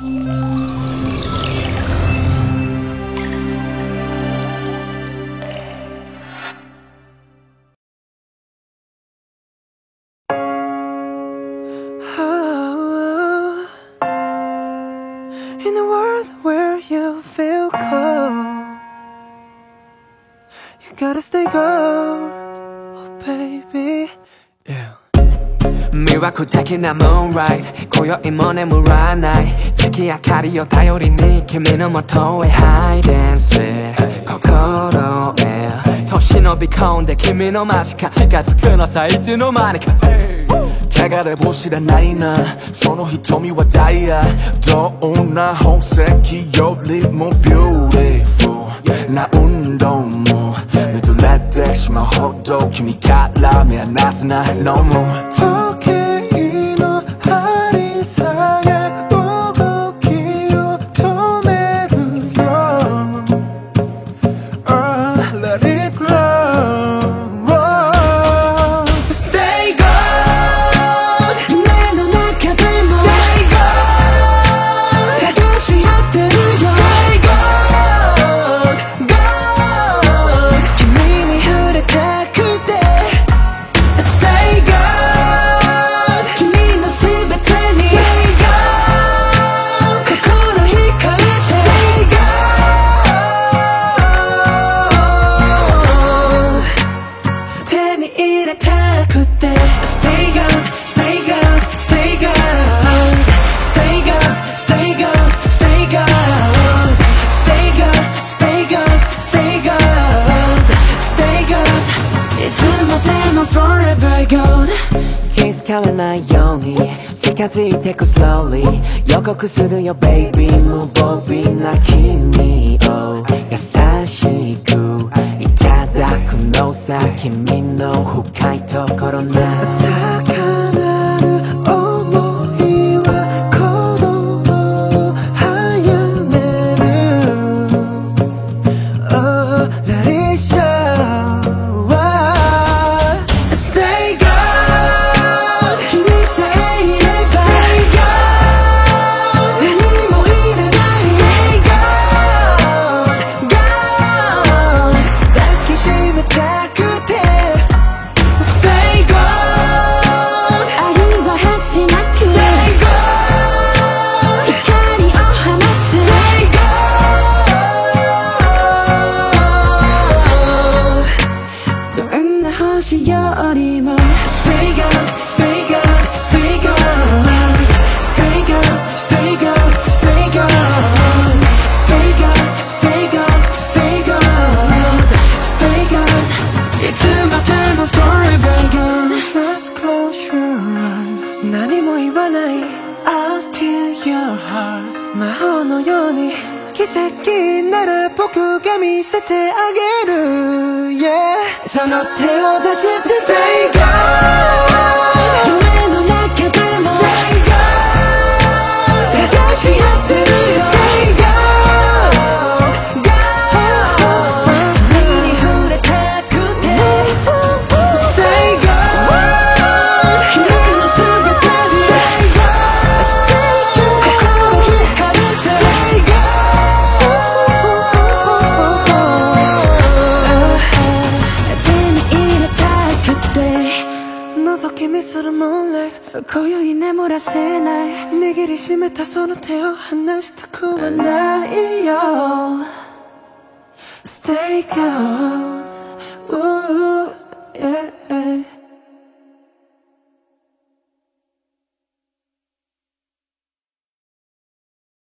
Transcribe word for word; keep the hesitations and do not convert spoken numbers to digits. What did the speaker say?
In a world where you feel cold, you gotta stay gold, oh baby, yeah. 魅惑的な moonlight 今宵も眠らない月明かりを頼りに君の元へ hide and seek 心へ年伸び込んで君の間近近づくのさいつの間にか汚れも知らないなその瞳はダイヤどんな宝石よりも beautiful な運動も見とれてしまうほど君から目離せない No more 時計の針下げ動きを止めるよ oh, Let it glow Stay gold 夢の中でも Stay gold 探し合ってるよ Stay gold Gold 君に触れたくて Stay gold 君のすべてに Stay gold 心惹かれて Stay gold 手に入れたくて Stay gold Stay gold Stay gold Stay gold Stay gold Stay gold Stay gold Stay gold Stay gold Stay gold いつまでも Forever gold 気づかれないように近づいてく slowly 予告するよ baby 無防備な君を優しくいただくのさ君の深いところな高鳴る想いは鼓動を早める Oh, let it show Stay gold 君さえいれば Stay gold 何もいらない Stay gold Gold 抱きしめたくて Stay gold 愛は果てなく Stay gold 光を放つ Stay gold どんな星よりも Stay gold Stay gold Stay gold Stay gold Stay gold Stay gold Stay gold Stay gold Stay gold Stay gold いつまでも Forever gold Just close your eyes 何も言わない I'll steal your heart 魔法のように奇跡なら僕が見せてあげる Yeah その手を出して Stay gold 夢の中でも Stay gold 探し合ってるよ Stay gold Gold 君に触れたくて Stay gold 君のすべてに Stay gold Stay gold 心惹かれて Stay gold 手に入れたくて覗き見する Moonlight 今宵眠らせない握りしめたその手を離したくはないよ Stay gold Ooh